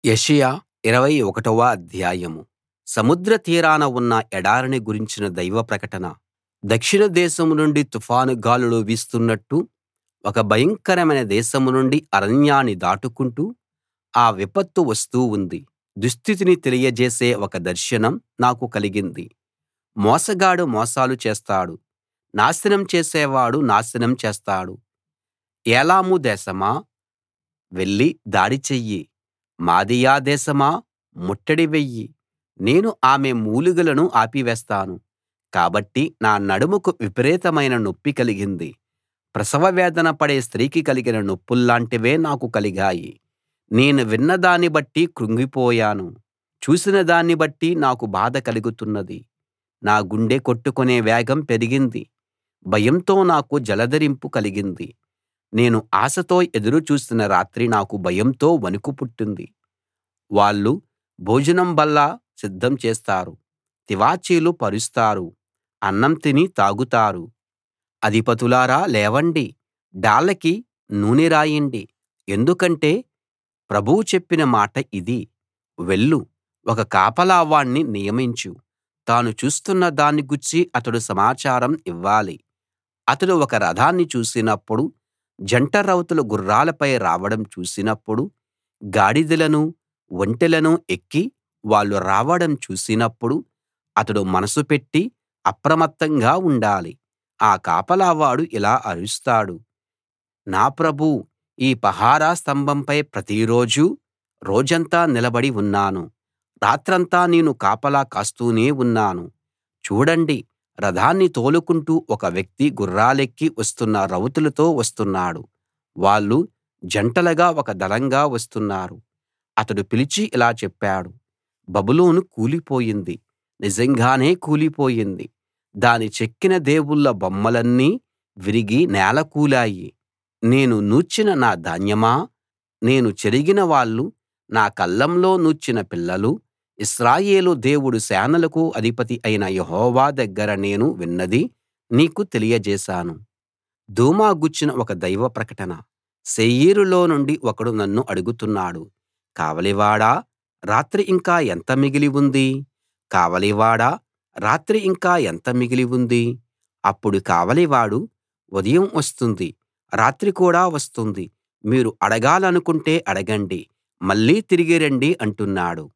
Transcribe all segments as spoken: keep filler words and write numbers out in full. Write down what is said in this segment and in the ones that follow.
యెషయా ఇరవై ఒకటవ అధ్యాయం సముద్ర తీరాన ఉన్న ఎడారిని గురించిన దైవ ప్రకటన. దక్షిణ దేశం నుండి తుఫాను గాలులు వీస్తున్నట్టు ఒక భయంకరమైన దేశం నుండి అరణ్యాన్ని దాటుకుంటూ ఆ విపత్తు వస్తూ ఉంది. దుస్థితిని తెలియజేసే ఒక దర్శనం నాకు కలిగింది. మోసగాడు మోసాలు చేస్తాడు, నాశనం చేసేవాడు నాశనం చేస్తాడు. ఏలాము దేశమా, వెళ్లి దాడి చెయ్యి. మాదీయ దేశమా, ముట్టడి వెయ్యి. నేను ఆమె మూలుగలను ఆపివేస్తాను. కాబట్టి నా నడుముకు విపరీతమైన నొప్పి కలిగింది. ప్రసవ వేదన పడే స్త్రీకి కలిగిన నొప్పుల్లాంటివే నాకు కలిగాయి. నేను విన్నదాన్ని బట్టి కృంగిపోయాను. చూసిన దాన్ని బట్టి నాకు బాధ కలుగుతున్నది. నా గుండె కొట్టుకునే వేగం పెరిగింది. భయంతో నాకు జలదరింపు కలిగింది. నేను ఆశతో ఎదురు చూసిన రాత్రి నాకు భయంతో వణుకు పుట్టింది. వాళ్ళు భోజనం బల్ల సిద్ధం చేస్తారు, తివాచీలు పరుస్తారు, అన్నం తిని తాగుతారు. అధిపతులారా లేవండి, డాళ్ళకి నూనె రాయండి. ఎందుకంటే ప్రభువు చెప్పిన మాట ఇది. వెళ్ళు, ఒక కాపలా వాణ్ణి నియమించు. తాను చూస్తున్న దాన్ని గూర్చి అతడు సమాచారం ఇవ్వాలి. అతడు ఒక రథాన్ని చూసినప్పుడు, జంట రౌతులు గుర్రాలపై రావడం చూసినప్పుడు, గాడిదలనూ ఒంటెలనూ ఎక్కి వాళ్ళు రావడం చూసినప్పుడు అతడు మనసు పెట్టి అప్రమత్తంగా ఉండాలి. ఆ కాపలావాడు ఇలా అరుస్తాడు, నా ప్రభూ, ఈ పహారా స్తంభంపై ప్రతిరోజూ రోజంతా నిలబడి ఉన్నాను. రాత్రంతా నేను కాపలా కాస్తూనే ఉన్నాను. చూడండి, రథాన్ని తోలుకుంటూ ఒక వ్యక్తి గుర్రాలెక్కి వస్తున్న రౌతులతో వస్తున్నాడు. వాళ్ళు జంటలుగా ఒక దళంగా వస్తున్నారు. అతడు పిలిచి ఇలా చెప్పాడు, బబులోను కూలిపోయింది, నిజంగానే కూలిపోయింది. దాని చెక్కిన దేవుళ్ళ బొమ్మలన్నీ విరిగి నేలకూలాయి. నేను నూర్చిన నా ధాన్యమా, నేను చెరిగిన వాళ్ళు, నా కళ్లంలో నూర్చిన పిల్లలూ, ఇశ్రాయేలు దేవుడు సేనలకు అధిపతి అయిన యెహోవా దగ్గర నేను విన్నది నీకు తెలియజేశాను. దూమా గూర్చిన ఒక దైవ ప్రకటన. శేయీరులో నుండి ఒకడు నన్ను అడుగుతున్నాడు, కావలివాడా, రాత్రి ఇంకా ఎంత మిగిలి ఉంది? కావలివాడా, రాత్రి ఇంకా ఎంత మిగిలి ఉంది? అప్పుడు కావలివాడు, ఉదయం వస్తుంది, రాత్రి కూడా వస్తుంది. మీరు అడగాలనుకుంటే అడగండి, మళ్ళీ తిరిగి రండి అంటున్నాడు.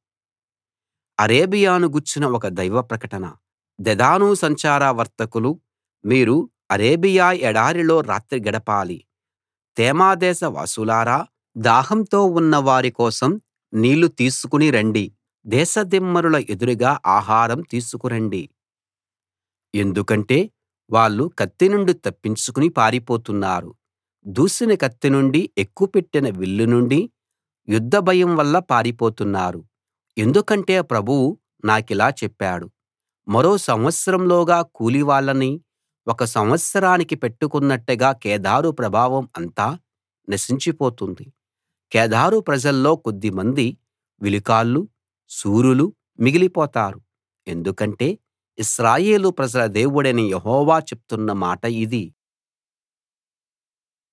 అరేబియాను గూర్చిన ఒక దైవ ప్రకటన. దెదాను సంచార వర్తకులు, మీరు అరేబియా ఎడారిలో రాత్రి గడపాలి. తేమా దేశ వాసులారా, దాహంతో ఉన్న వారి కోసం నీళ్లు తీసుకుని రండి. దేశదిమ్మరుల ఎదురుగా ఆహారం తీసుకురండి. ఎందుకంటే వాళ్ళు కత్తి నుండి తప్పించుకుని పారిపోతున్నారు. దూసిన కత్తి నుండి, ఎక్కుపెట్టిన విల్లు నుండి, యుద్ధ భయం వల్ల పారిపోతున్నారు. ఎందుకంటే ప్రభువు నాకిలా చెప్పాడు, మరో సంవత్సరంలోగా కూలివాళ్ళని ఒక సంవత్సరానికి పెట్టుకున్నట్టుగా కేదారు ప్రభావం అంతా నశించిపోతుంది. కేదారు ప్రజల్లో కొద్దిమంది విలుకాళ్ళూ, శూరులూ మిగిలిపోతారు. ఎందుకంటే ఇశ్రాయేలు ప్రజల దేవుడైన యెహోవా చెప్తున్న మాట ఇది.